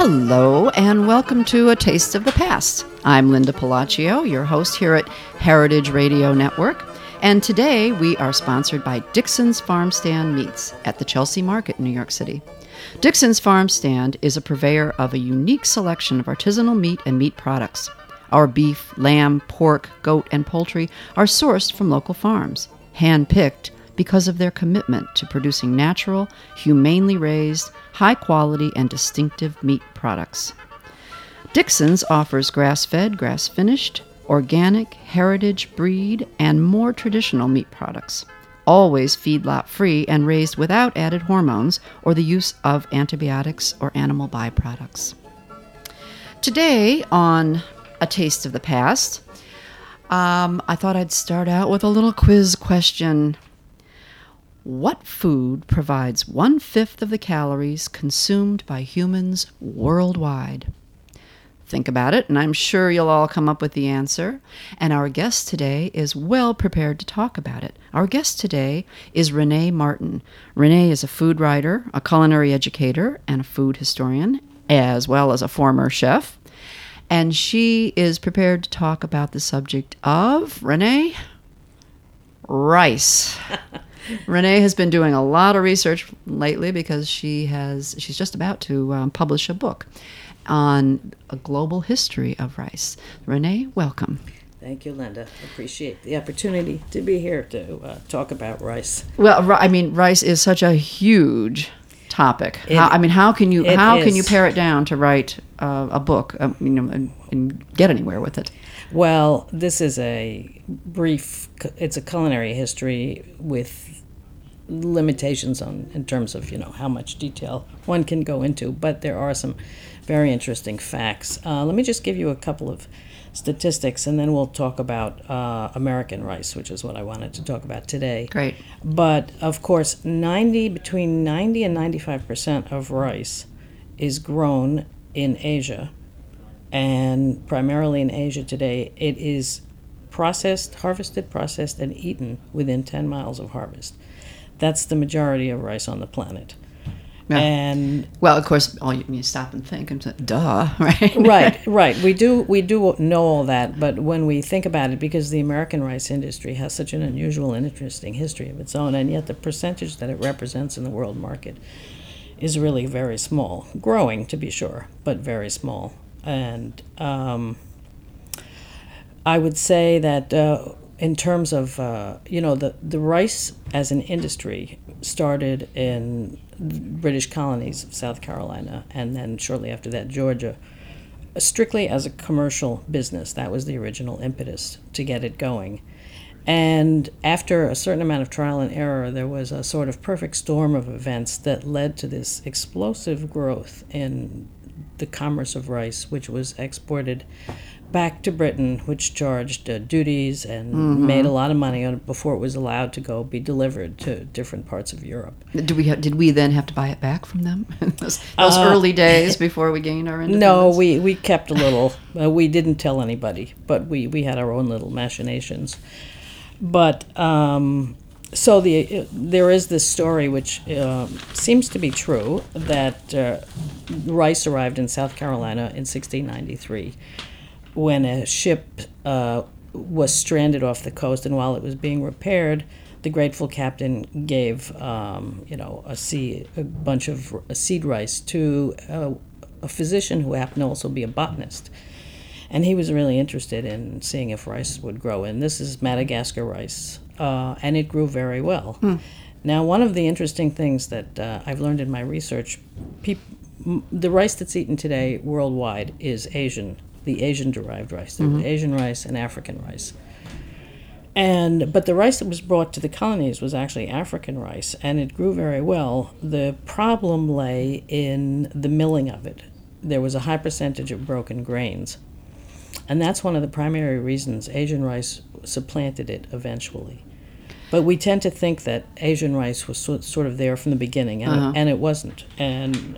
Hello, and welcome to A Taste of the Past. I'm Linda Palacio, your host here at Heritage Radio Network, and today we are sponsored by Dixon's Farm Stand Meats at the Chelsea Market in New York City. Dixon's Farm Stand is a purveyor of a unique selection of artisanal meat and meat products. Our beef, lamb, pork, goat, and poultry are sourced from local farms, hand-picked because of their commitment to producing natural, humanely raised, high-quality, and distinctive meat products. Dixon's offers grass-fed, grass-finished, organic, heritage, breed, and more traditional meat products, always feedlot-free and raised without added hormones or the use of antibiotics or animal byproducts. Today on A Taste of the Past, I thought I'd start out with a little quiz question. What food provides 1/5 of the calories consumed by humans worldwide? Think about it, and I'm sure you'll all come up with the answer. And our guest today is well prepared to talk about it. Our guest today is Renee Martin. Renee is a food writer, a culinary educator, and a food historian, as well as a former chef. And she is prepared to talk about the subject of, Renee, rice. Renee has been doing a lot of research lately because she's just about to publish a book on a global history of rice. Renee, welcome. Thank you, Linda. Appreciate the opportunity to be here to talk about rice. Well, I mean, rice is such a huge topic. How can you pare it down to write a book, and get anywhere with it? Well, this is it's a culinary history with limitations in terms of, how much detail one can go into, but there are some very interesting facts. Let me just give you a couple of statistics, and then we'll talk about American rice, which is what I wanted to talk about today. Great. But, of course, between 90 and 95% of rice is grown in Asia, and primarily in Asia today, it is harvested, processed, and eaten within 10 miles of harvest. That's the majority of rice on the planet. Yeah. And well, of course, you stop and think and say, duh, right? Right. We do know all that, but when we think about it, because the American rice industry has such an unusual and interesting history of its own, and yet the percentage that it represents in the world market is really very small. Growing, to be sure, but very small. And I would say that in terms of, the rice as an industry started in British colonies of South Carolina, and then shortly after that, Georgia, strictly as a commercial business. That was the original impetus to get it going. And after a certain amount of trial and error, there was a sort of perfect storm of events that led to this explosive growth in the commerce of rice, which was exported back to Britain, which charged duties and made a lot of money on it before it was allowed to be delivered to different parts of Europe. Did we then have to buy it back from them? those early days before we gained our independence? No, we kept a little. We didn't tell anybody, but we had our own little machinations. But so there is this story which seems to be true, that rice arrived in South Carolina in 1693 when a ship was stranded off the coast, and while it was being repaired, the grateful captain gave a bunch of seed rice to a physician who happened to also be a botanist. And he was really interested in seeing if rice would grow. And this is Madagascar rice, and it grew very well. Now, one of the interesting things that I've learned in my research, the rice that's eaten today worldwide is the Asian-derived rice. There's Asian rice and African rice. But the rice that was brought to the colonies was actually African rice, and it grew very well. The problem lay in the milling of it. There was a high percentage of broken grains. And that's one of the primary reasons Asian rice supplanted it eventually. But we tend to think that Asian rice was sort of there from the beginning, and it wasn't. And,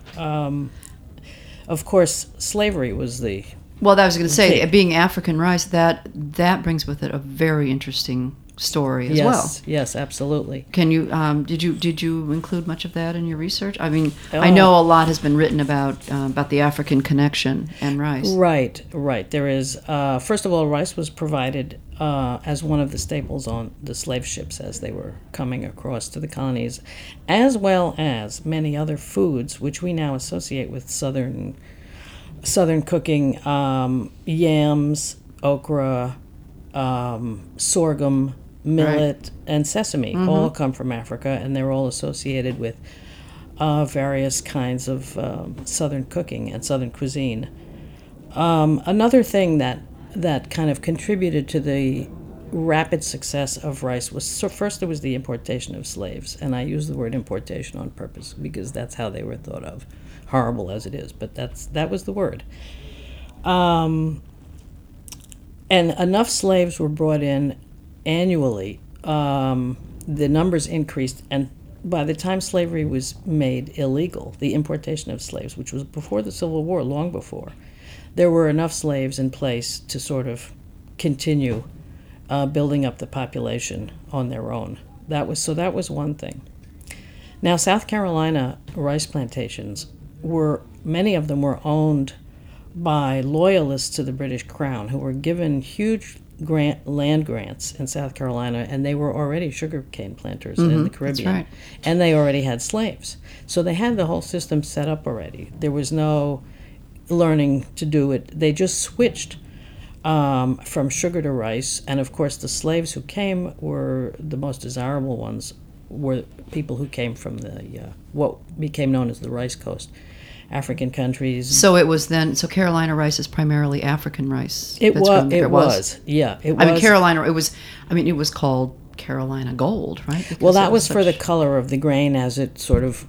of course, slavery was the... Well, I was going to say, being African rice, that brings with it a very interesting story as well. Yes, absolutely. Can you did you include much of that in your research? I mean, I know a lot has been written about the African connection and rice. Right. There is first of all, rice was provided as one of the staples on the slave ships as they were coming across to the colonies, as well as many other foods which we now associate with southern cooking: yams, okra, sorghum, millet, and sesame. All come from Africa, and they're all associated with various kinds of southern cooking and southern cuisine. Another thing that kind of contributed to the rapid success of rice was, so first there was the importation of slaves, and I use the word importation on purpose because that's how they were thought of, horrible as it is, but that was the word. And enough slaves were brought in annually. The numbers increased, and by the time slavery was made illegal, the importation of slaves, which was before the Civil War, long before, there were enough slaves in place to sort of continue building up the population on their own. That was one thing. Now, South Carolina rice plantations many of them were owned by loyalists to the British Crown, who were given huge land grants in South Carolina, and they were already sugarcane planters in the Caribbean. That's right. And they already had slaves. So they had the whole system set up already. There was no learning to do it. They just switched from sugar to rice, and of course the slaves who came were the most desirable ones, were people who came from the what became known as the Rice Coast, African countries. So Carolina rice is primarily African rice. It was. Carolina. It was called Carolina Gold, right? Because well, that was for the color of the grain as it sort of,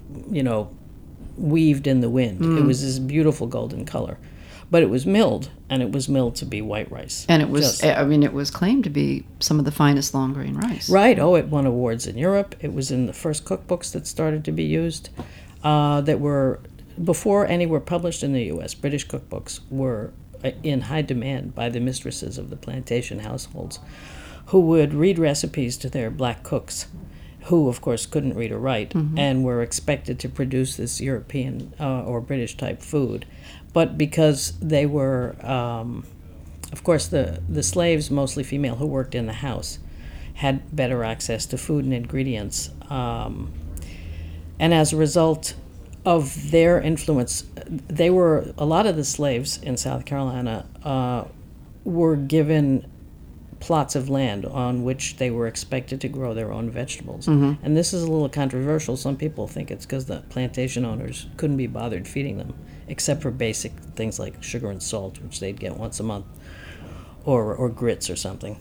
weaved in the wind. It was this beautiful golden color, but it was milled, and it was milled to be white rice. And it was claimed to be some of the finest long grain rice. Right. Oh, it won awards in Europe. It was in the first cookbooks that started to be used, that were. Before any were published in the U.S., British cookbooks were in high demand by the mistresses of the plantation households, who would read recipes to their black cooks, who, of course, couldn't read or write, and were expected to produce this European or British-type food. But because they were, of course, the slaves, mostly female, who worked in the house, had better access to food and ingredients. And as a result of their influence, a lot of the slaves in South Carolina were given plots of land on which they were expected to grow their own vegetables. And this is a little controversial. Some people think it's because the plantation owners couldn't be bothered feeding them, except for basic things like sugar and salt, which they'd get once a month, or grits or something.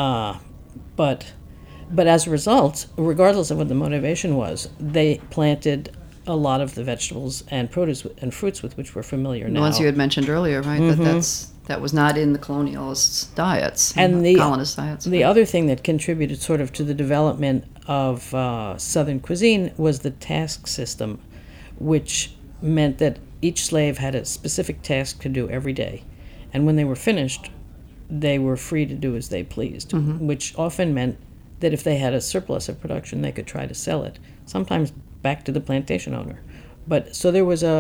But as a result, regardless of what the motivation was, they planted a lot of the vegetables and produce and fruits with which we're familiar now. The ones you had mentioned earlier, right? That was not in the colonialists' diets and the colonist diets. The other thing that contributed sort of to the development of Southern cuisine was the task system, which meant that each slave had a specific task to do every day, and when they were finished, they were free to do as they pleased, which often meant that if they had a surplus of production, they could try to sell it, sometimes back to the plantation owner. But so there was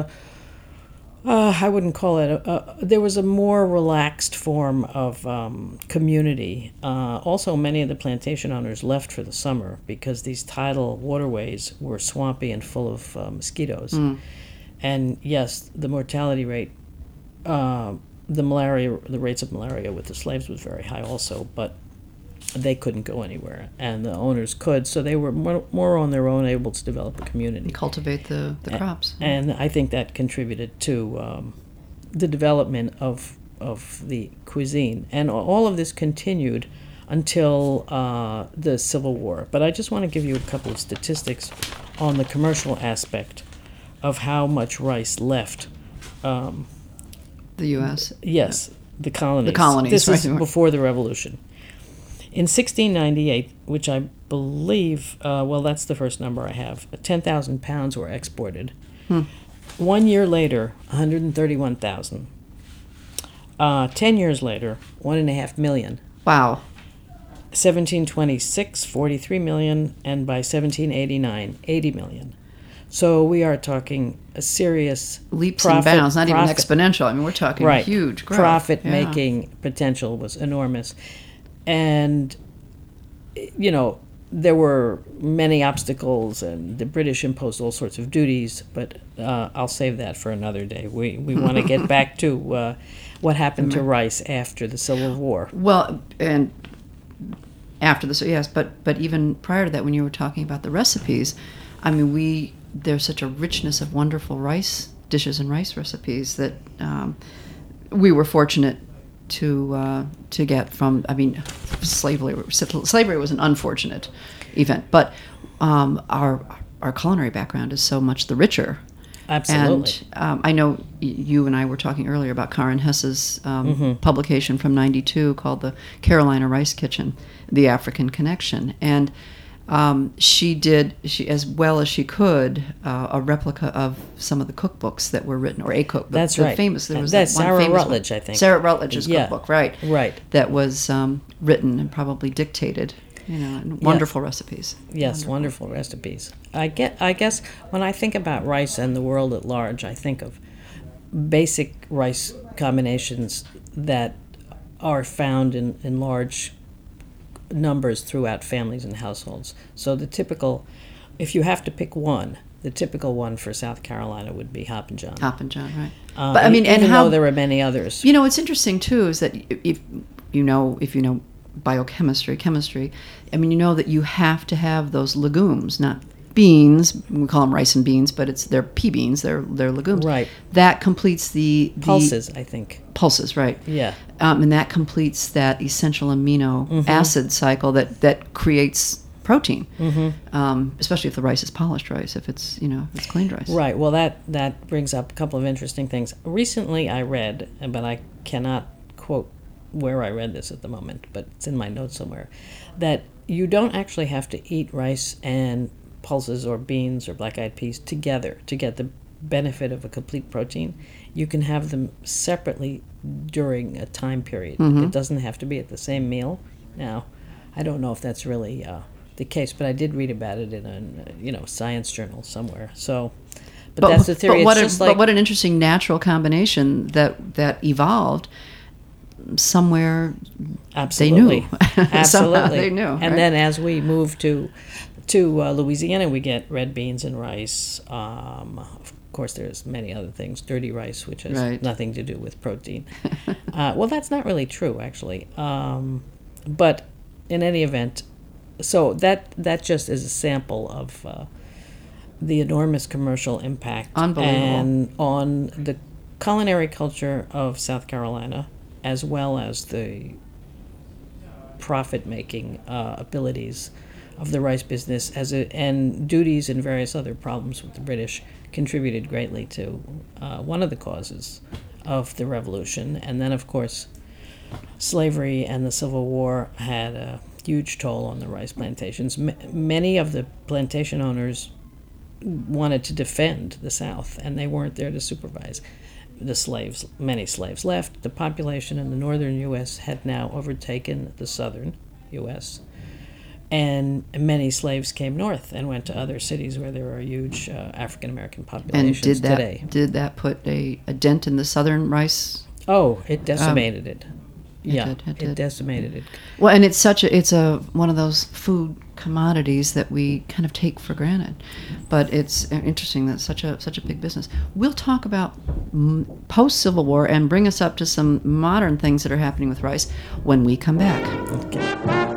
I wouldn't call it there was a more relaxed form of community. Also, many of the plantation owners left for the summer because these tidal waterways were swampy and full of mosquitoes. And yes, the mortality rate, the rates of malaria with the slaves was very high also, but they couldn't go anywhere, and the owners could, so they were more on their own, able to develop a community. Cultivate the crops. And I think that contributed to the development of the cuisine. And all of this continued until the Civil War. But I just want to give you a couple of statistics on the commercial aspect of how much rice left. The U.S.? Yes, the colonies. The colonies, This right. is before the Revolution. In 1698, which I believe, that's the first number I have, 10,000 pounds were exported. 1 year later, 131,000. 10 years later, 1.5 million. Wow. 1726, 43 million, and by 1789, 80 million. So we are talking a serious leaps and bounds, not even exponential. I mean, we're talking right. huge growth. Profit-making potential was enormous. And, there were many obstacles, and the British imposed all sorts of duties, but I'll save that for another day. We want to get back to what happened to rice after the Civil War. Well, and after this, yes, but even prior to that, when you were talking about the recipes, I mean, there's such a richness of wonderful rice dishes and rice recipes that we were fortunate to get from. I mean, slavery was an unfortunate event, but our culinary background is so much the richer. Absolutely. And I know you and I were talking earlier about Karen Hess's publication from '92 called The Carolina Rice Kitchen, The African Connection. And she as well as she could, a replica of some of the cookbooks that were written, or a cookbook. That's right. That's Sarah Rutledge, I think. Sarah Rutledge's cookbook, right. Right. That was written and probably dictated. And wonderful recipes. Yes, wonderful recipes. I guess when I think about rice and the world at large, I think of basic rice combinations that are found in large numbers throughout families and households. So if you have to pick one, the typical one for South Carolina would be Hoppin' John. Hoppin' John, right. But I mean, even though there are many others. What's interesting too is that if you know biochemistry, chemistry, I mean, that you have to have those legumes, not beans. We call them rice and beans, but they're pea beans. They're legumes. Right. That completes the pulses, I think. Pulses, right. Yeah. And that completes that essential amino acid cycle that creates protein, especially if the rice is polished rice, if it's it's cleaned rice. Right. Well, that brings up a couple of interesting things. Recently I read, but I cannot quote where I read this at the moment, but it's in my notes somewhere, that you don't actually have to eat rice and pulses or beans or black-eyed peas together to get the benefit of a complete protein. You can have them separately during a time period. It doesn't have to be at the same meal. Now, I don't know if that's really the case, but I did read about it in a science journal somewhere. So, but that's the theory. But what an interesting natural combination that evolved. Somewhere Absolutely. They knew. Absolutely. They knew. And then as we move to Louisiana, we get red beans and rice. Of course, there's many other things. Dirty rice, which has nothing to do with protein. Well, that's not really true, actually. But in any event, so that just is a sample of the enormous commercial impact and on the culinary culture of South Carolina, as well as the profit-making abilities of the rice business, and duties and various other problems with the British contributed greatly to one of the causes of the Revolution. And then, of course, slavery and the Civil War had a huge toll on the rice plantations. Many of the plantation owners wanted to defend the South, and they weren't there to supervise. Many slaves left. The population in the northern U.S. had now overtaken the southern U.S., and many slaves came north and went to other cities where there are huge African-American populations today. Did that put a dent in the southern rice? Oh, it decimated it. It decimated it. Well, and it's one of those food commodities that we kind of take for granted, but it's interesting that such a big business. We'll talk about post-Civil War and bring us up to some modern things that are happening with rice when we come back. Okay.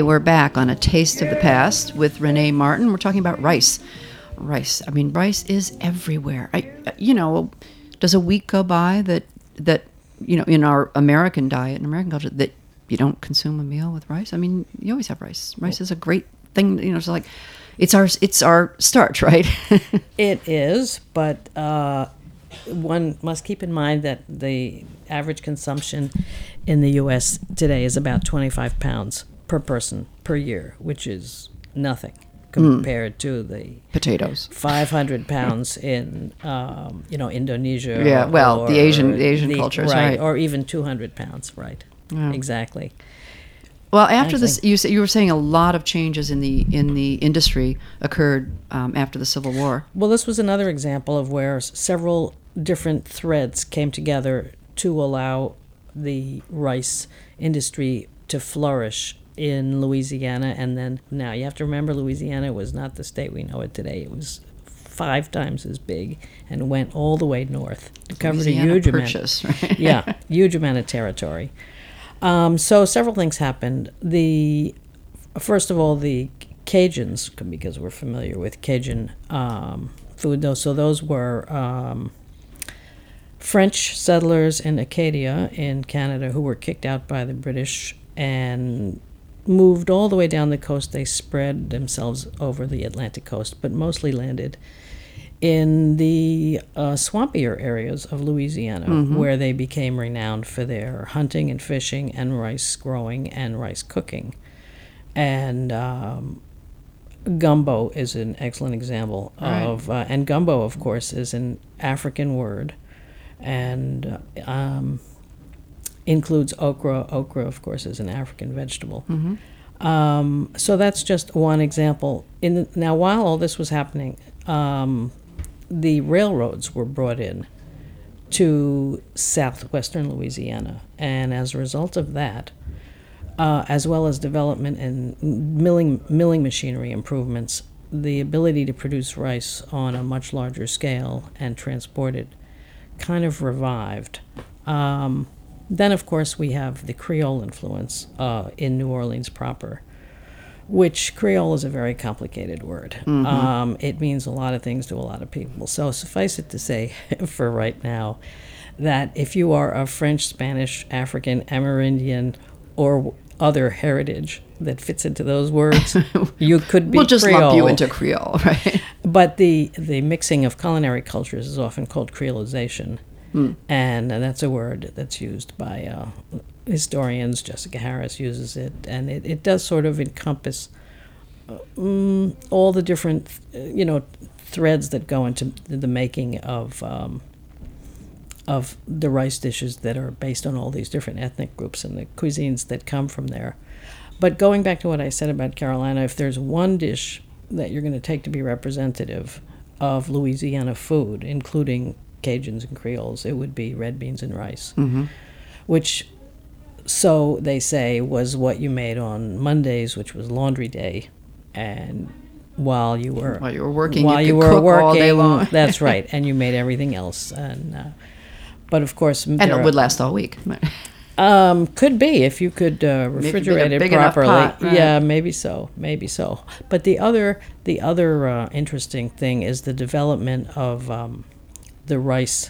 we're back on A Taste of the Past with Renee Martin. We're talking about rice. Rice. I mean, rice is everywhere. Does a week go by that in our American diet and American culture that you don't consume a meal with rice? I mean, you always have rice. Rice is a great thing. It's like it's our starch, right? It is, but one must keep in mind that the average consumption in the U.S. today is about 25 pounds per person per year, which is nothing compared to the potatoes. 500 pounds in Indonesia. Yeah, well, the Asian cultures, right? Or even 200 pounds, right? Yeah. Exactly. Well, after this, you were saying a lot of changes in the industry occurred after the Civil War. Well, this was another example of where several different threads came together to allow the rice industry to flourish in Louisiana. And then now you have to remember, Louisiana was not the state we know it today. It was 5 times as big and went all the way north. It covered a huge Purchase, right? Yeah, huge amount of territory. So several things happened. First of all, the Cajuns, because we're familiar with Cajun food, so those were French settlers in Acadia in Canada who were kicked out by the British and moved all the way down the coast. They spread themselves over the Atlantic coast, but mostly landed in the swampier areas of Louisiana, where they became renowned for their hunting and fishing and rice growing and rice cooking. And gumbo is an excellent example of, and gumbo, of course, is an African word and includes okra. Okra, of course, is an African vegetable. So that's just one example. Now, while all this was happening, the railroads were brought in to southwestern Louisiana, and as a result of that, as well as development and milling machinery improvements, the ability to produce rice on a much larger scale and transport it kind of revived. Then, of course, we have the Creole influence in New Orleans proper, which Creole is a very complicated word. It means a lot of things to a lot of people. So suffice it to say, for right now, that if you are of French, Spanish, African, Amerindian, or other heritage that fits into those words, you could be We'll just Creole. lump you into Creole, right? But the mixing of culinary cultures is often called creolization. And that's a word that's used by historians. Jessica Harris uses it, and it does sort of encompass all the different, threads that go into the making of the rice dishes that are based on all these different ethnic groups and the cuisines that come from there. But going back to what I said about Carolina, if there's one dish that you're going to take to be representative of Louisiana food, including Cajuns and Creoles, it would be red beans and rice, which, so they say, was what you made on Mondays, which was laundry day, and while you were working, you could cook all day long. That's right, and you made everything else, and but of course, and it would last all week. Could be if you could refrigerate it properly. Pot, right? Yeah, maybe so. But the other interesting thing is the development of the rice.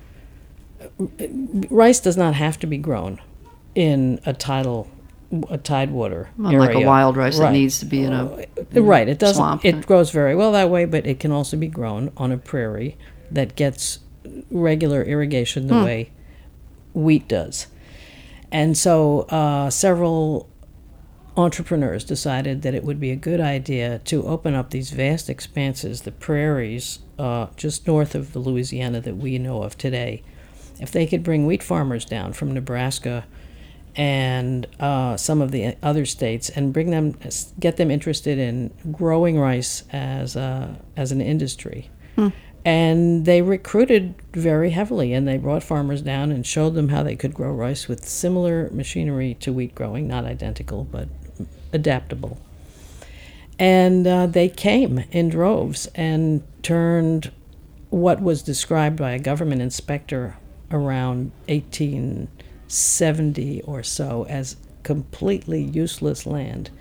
Rice does not have to be grown in a tidewater area. Like a wild rice that needs to be in a right. It doesn't. swamp. It grows very well that way, but it can also be grown on a prairie that gets regular irrigation the way wheat does. And so several entrepreneurs decided that it would be a good idea to open up these vast expanses, the prairies just north of the Louisiana that we know of today. If they could bring wheat farmers down from Nebraska and some of the other states and get them interested in growing rice as an industry. And they recruited very heavily, and they brought farmers down and showed them how they could grow rice with similar machinery to wheat growing, not identical, but adaptable. And they came in droves and turned what was described by a government inspector around 1870 or so as completely useless land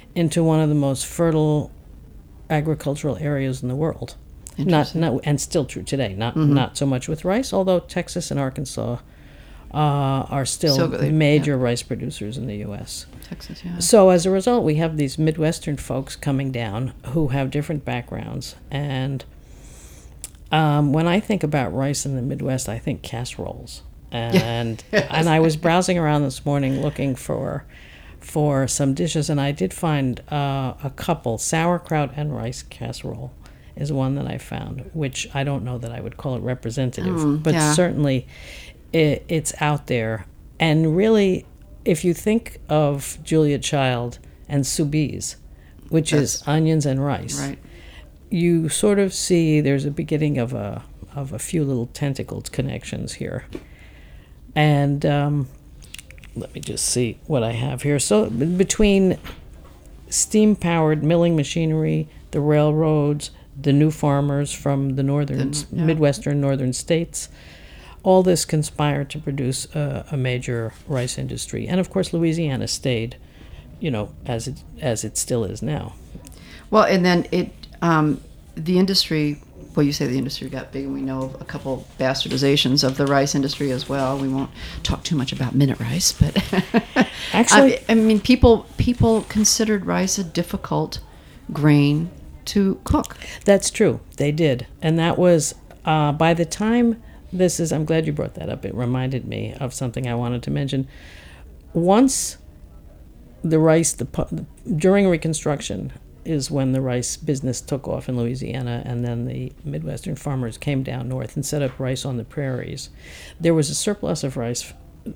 into one of the most fertile agricultural areas in the world. Not, and still true today. Not so much with rice, although Texas and Arkansas are still major rice producers in the U.S. Texas, yeah. So as a result, we have these Midwestern folks coming down who have different backgrounds. And when I think about rice in the Midwest, I think casseroles. And and I was browsing around this morning looking for some dishes, and I did find a couple. Sauerkraut and rice casserole is one that I found, which I don't know that I would call it representative, but certainly it's out there. And really, if you think of Julia Child and soubise, which is onions and rice, right, you sort of see there's a beginning of a few little tentacled connections here. And let me just see what I have here. So between steam-powered milling machinery, the railroads, the new farmers from the Midwestern northern states, all this conspired to produce a major rice industry. And of course, Louisiana stayed, as it still is now. Well, and then the industry. Well, you say the industry got big, and we know of a couple bastardizations of the rice industry as well. We won't talk too much about minute rice, but actually, I mean, people considered rice a difficult grain to cook. That's true. They did, and that was by the time this is. I'm glad you brought that up. It reminded me of something I wanted to mention. Once the rice, during Reconstruction, is when the rice business took off in Louisiana, and then the Midwestern farmers came down north and set up rice on the prairies. There was a surplus of rice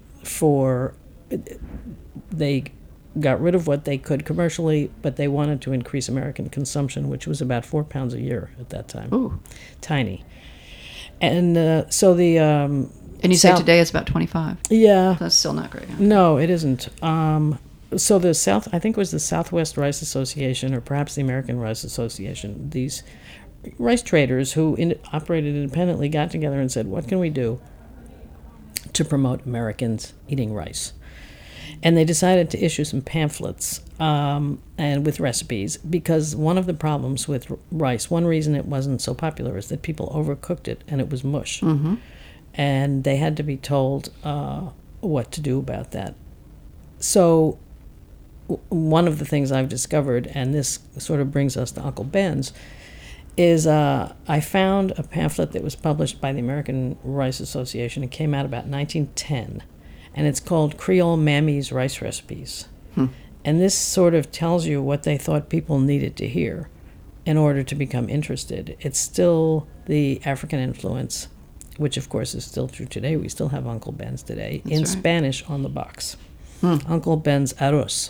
they got rid of what they could commercially, but they wanted to increase American consumption, which was about 4 pounds a year at that time. Ooh. Tiny. And so the... and you say today it's about 25. Yeah. That's still not great. Huh? No, it isn't. So the I think it was the Southwest Rice Association, or perhaps the American Rice Association, these rice traders who operated independently got together and said, what can we do to promote Americans eating rice? And they decided to issue some pamphlets and with recipes, because one of the problems with rice, one reason it wasn't so popular, is that people overcooked it and it was mush. Mm-hmm. And they had to be told what to do about that. So one of the things I've discovered, and this sort of brings us to Uncle Ben's, is I found a pamphlet that was published by the American Rice Association. It came out about 1910, and it's called Creole Mammy's Rice Recipes. And this sort of tells you what they thought people needed to hear in order to become interested. It's still the African influence, which of course is still true today. We still have Uncle Ben's today. That's in right. Spanish on the box. Uncle Ben's Arroz.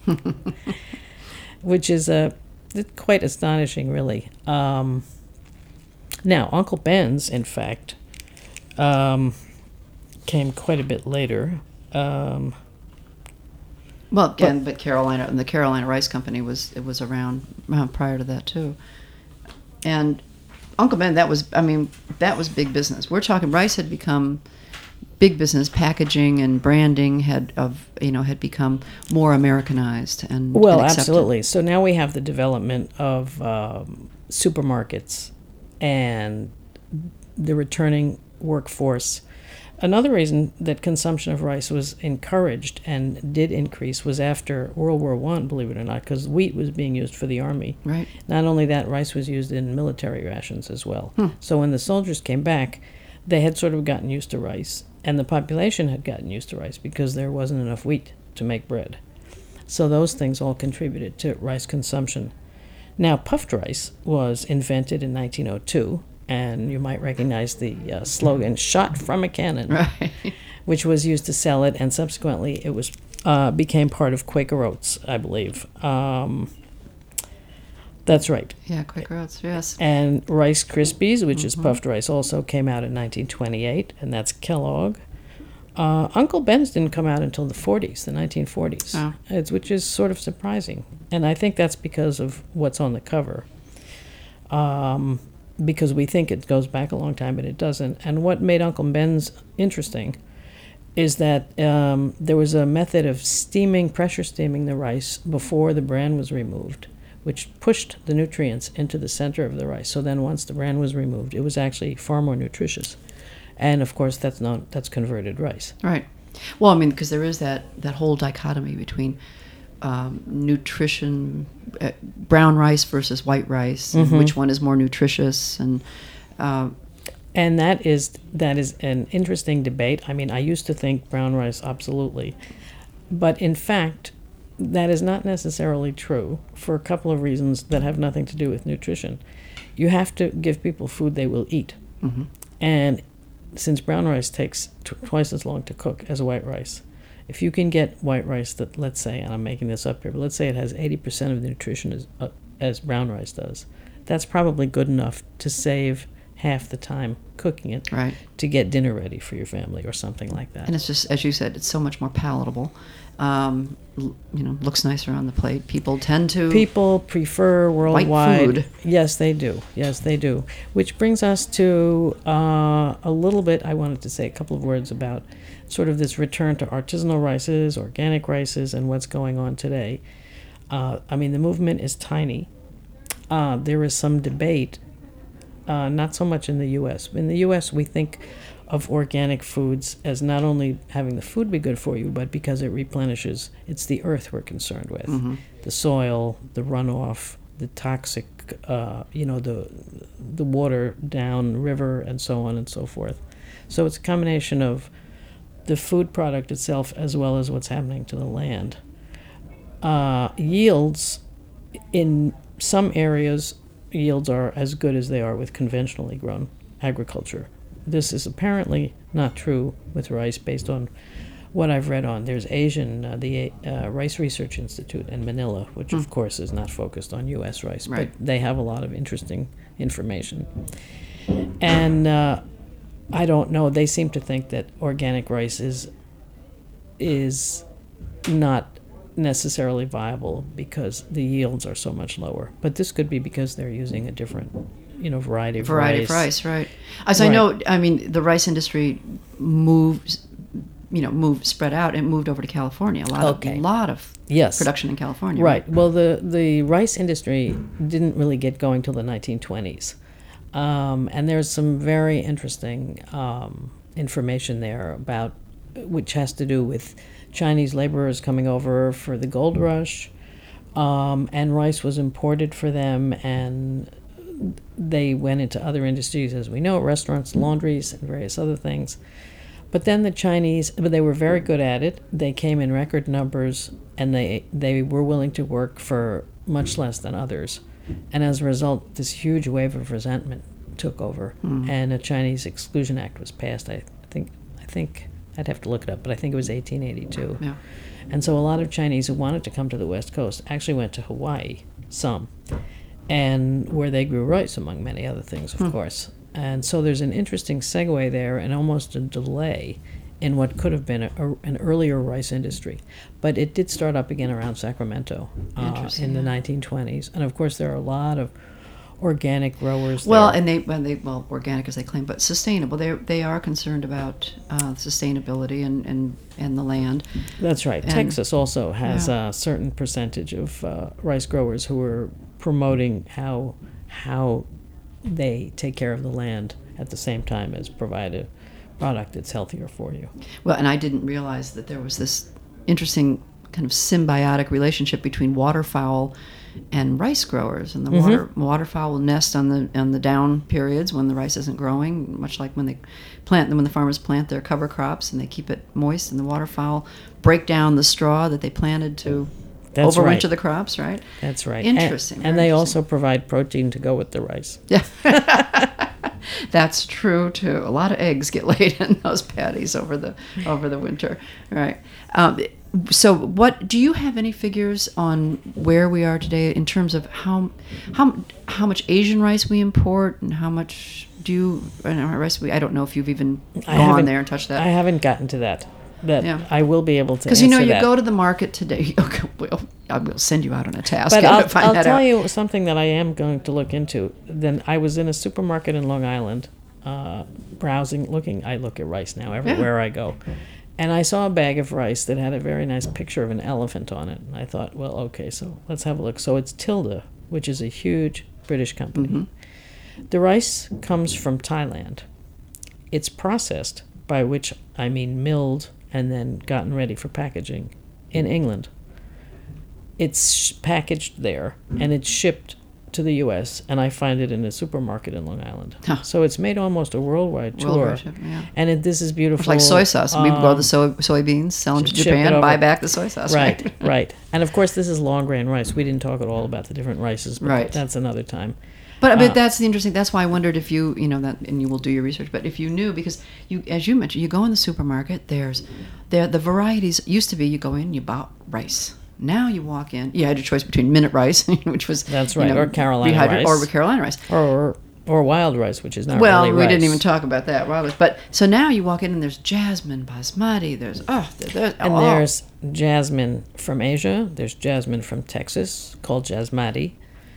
Which is quite astonishing, really. Now, Uncle Ben's, in fact, came quite a bit later. But Carolina and the Carolina Rice Company was around prior to that too. And Uncle Ben, that was big business. We're talking rice had become big business. Packaging and branding had become more Americanized and accepted. Absolutely. So now we have the development of supermarkets and the returning workforce. Another reason that consumption of rice was encouraged and did increase was after World War I, believe it or not, because wheat was being used for the army. Right. Not only that, rice was used in military rations as well. So when the soldiers came back, they had sort of gotten used to rice, and the population had gotten used to rice because there wasn't enough wheat to make bread. So those things all contributed to rice consumption. Now, puffed rice was invented in 1902, and you might recognize the slogan, "Shot from a cannon," right. which was used to sell it, and subsequently it was became part of Quaker Oats, I believe. That's right. Yeah, Quaker Oats, yes. And Rice Krispies, which is puffed rice, also came out in 1928, and that's Kellogg. Uncle Ben's didn't come out until the 40s, the 1940s, which is sort of surprising. And I think that's because of what's on the cover. Because we think it goes back a long time, but it doesn't. And what made Uncle Ben's interesting is that there was a method of pressure steaming the rice before the bran was removed, which pushed the nutrients into the center of the rice. So then once the bran was removed, it was actually far more nutritious. And of course, that's converted rice. Right. Well, I mean, because there is that whole dichotomy between nutrition, brown rice versus white rice, and which one is more nutritious, and that is an interesting debate. I mean, I used to think brown rice absolutely, but in fact, that is not necessarily true for a couple of reasons that have nothing to do with nutrition. You have to give people food they will eat, and since brown rice takes twice as long to cook as white rice, if you can get white rice that, let's say, and I'm making this up here, but let's say it has 80% of the nutrition as brown rice does, that's probably good enough to save half the time cooking it, right, to get dinner ready for your family or something like that. And it's just, as you said, it's so much more palatable. Looks nicer on the plate. People prefer worldwide white food. Yes, they do. Which brings us to a little bit. I wanted to say a couple of words about sort of this return to artisanal rices, organic rices, and what's going on today. I mean, the movement is tiny. There is some debate, not so much in the U.S. In the U.S., we think of organic foods as not only having the food be good for you, but because it replenishes. It's the earth we're concerned with, the soil, the runoff, the toxic, the water down river, and so on and so forth. So it's a combination of the food product itself as well as what's happening to the land. Yields, in some areas, yields are as good as they are with conventionally grown agriculture. This is apparently not true with rice based on what I've read on. There's the Rice Research Institute in Manila, which of course is not focused on U.S. rice, right, but they have a lot of interesting information. And I don't know, they seem to think that organic rice is not necessarily viable because the yields are so much lower. But this could be because they're using a different variety of rice, right. As right. I know, I mean, the rice industry spread out and moved over to California. A lot of yes. production in California. Right. Well, the rice industry didn't really get going till the 1920s. And there's some very interesting information there about, which has to do with Chinese laborers coming over for the gold rush, and rice was imported for them, and they went into other industries, as we know, restaurants, laundries, and various other things. But then the Chinese, but they were very good at it. They came in record numbers, and they were willing to work for much less than others. And as a result, this huge wave of resentment took over, and a Chinese Exclusion Act was passed. I think I'd have to look it up, but I think it was 1882. Yeah. And so a lot of Chinese who wanted to come to the West Coast actually went to Hawaii, some, and where they grew rice, among many other things, of course. And so there's an interesting segue there and almost a delay in what could have been an earlier rice industry. But it did start up again around Sacramento in the 1920s. And of course, there are a lot of organic growers there. Well, and they organic as they claim, but sustainable. They are concerned about sustainability and the land. That's right. And Texas also has a certain percentage of rice growers who are promoting how they take care of the land at the same time as provide a product that's healthier for you. Well, and I didn't realize that there was this interesting kind of symbiotic relationship between waterfowl and rice growers, and the waterfowl will nest on the down periods when the rice isn't growing, much like when the farmers plant their cover crops and they keep it moist, and the waterfowl break down the straw that they planted to overwinter the crops, right? That's right. Interesting. And they also provide protein to go with the rice. Yeah. That's true too. A lot of eggs get laid in those patties over the winter, right? So, what do you have any figures on where we are today in terms of how much Asian rice we import and how much rice we? I don't know if you've even gone there and touched that. I haven't gotten to that. I will be able to. Because you go to the market today. Okay, I will send you out on a task. But I'll tell you something that I am going to look into. Then I was in a supermarket in Long Island, browsing, looking. I look at rice now everywhere I go, And I saw a bag of rice that had a very nice picture of an elephant on it. And I thought, well, okay, so let's have a look. So it's Tilda, which is a huge British company. Mm-hmm. The rice comes from Thailand. It's processed, by which I mean milled and then gotten ready for packaging, in England. It's packaged there, and it's shipped to the U.S., and I find it in a supermarket in Long Island. Huh. So it's made almost a worldwide tour. Worldwide, yeah. And this is beautiful. It's like soy sauce. We grow the soybeans, sell them to Japan, buy back the soy sauce. Right, right. And of course, this is long grain rice. We didn't talk at all about the different rices, but right. That's another time. But that's the interesting. That's why I wondered if you that, and you will do your research. But if you knew, because you, as you mentioned, you go in the supermarket. The varieties used to be you go in, you bought rice. Now you walk in, you had your choice between minute rice, which was that's right, or Carolina rice, or Carolina rice, or wild rice, which is not well, really we rice. didn't even talk about that. Wild, but so now you walk in and there's jasmine, basmati. There's jasmine from Asia. There's jasmine from Texas called jasmati.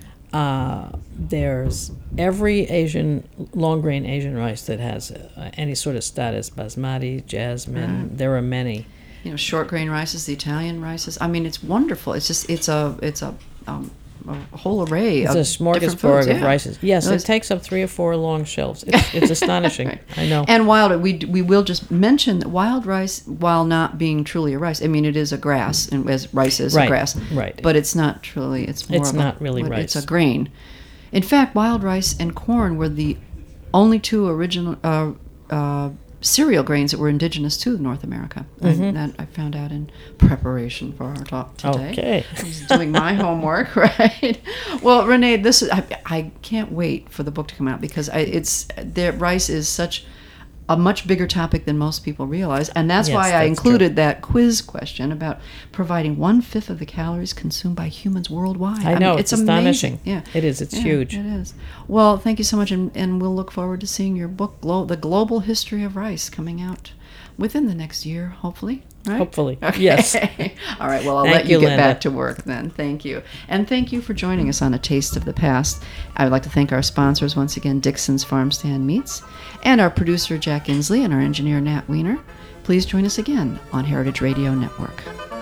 There's every Asian long grain Asian rice that has any sort of status, basmati, jasmine. Right. There are many. Short grain rices, the Italian rices. I mean, it's wonderful. It's just it's a whole array. It's of a smorgasbord of yeah. rices. Yes, it takes up 3 or 4 long shelves. It's astonishing. Right. I know. And we will just mention that wild rice, while not being truly a rice, I mean, it is a grass, and as rice is a grass. Right. But it's not truly. It's not really rice. It's a grain. In fact, wild rice and corn were the only 2 original cereal grains that were indigenous to North America. Mm-hmm. That I found out in preparation for our talk today. Okay. I was doing my homework, right? Well, Renee, I can't wait for the book to come out, because rice is such a much bigger topic than most people realize, and that's why I included that quiz question about providing 1/5 of the calories consumed by humans worldwide. I know, it's astonishing. Amazing. Yeah, it is. It's huge. It is. Well, thank you so much, and we'll look forward to seeing your book, The Global History of Rice, coming out within the next year, hopefully. Right? Hopefully, okay. yes. All right, well, I'll let you get back to work then. Thank you. And thank you for joining us on A Taste of the Past. I would like to thank our sponsors once again, Dixon's Farm Stand Meats, and our producer, Jack Inslee, and our engineer, Nat Weiner. Please join us again on Heritage Radio Network.